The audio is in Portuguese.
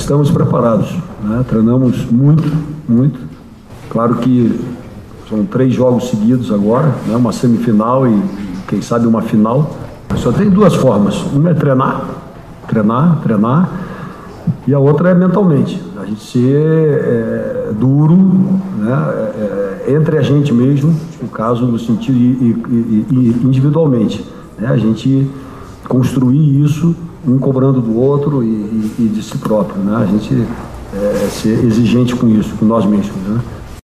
estamos preparados, né? Treinamos muito, muito. Claro que são 3 jogos seguidos agora, né? Uma semifinal e quem sabe uma final. Só tem 2 formas. Uma é treinar, e a outra é mentalmente. A gente ser duro, né? Entre a gente mesmo, no caso, no sentido e individualmente, né? A gente construir isso, um cobrando do outro e de si próprio, né? A gente ser exigente com isso, com nós mesmos, né?